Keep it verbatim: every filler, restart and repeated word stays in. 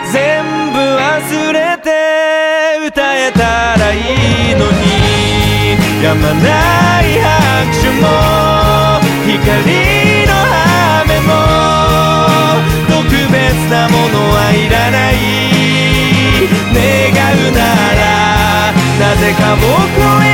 全部忘れて歌えたらいいのに、止まない拍手も光の雨も特別なものはいらない。願うならなぜか僕を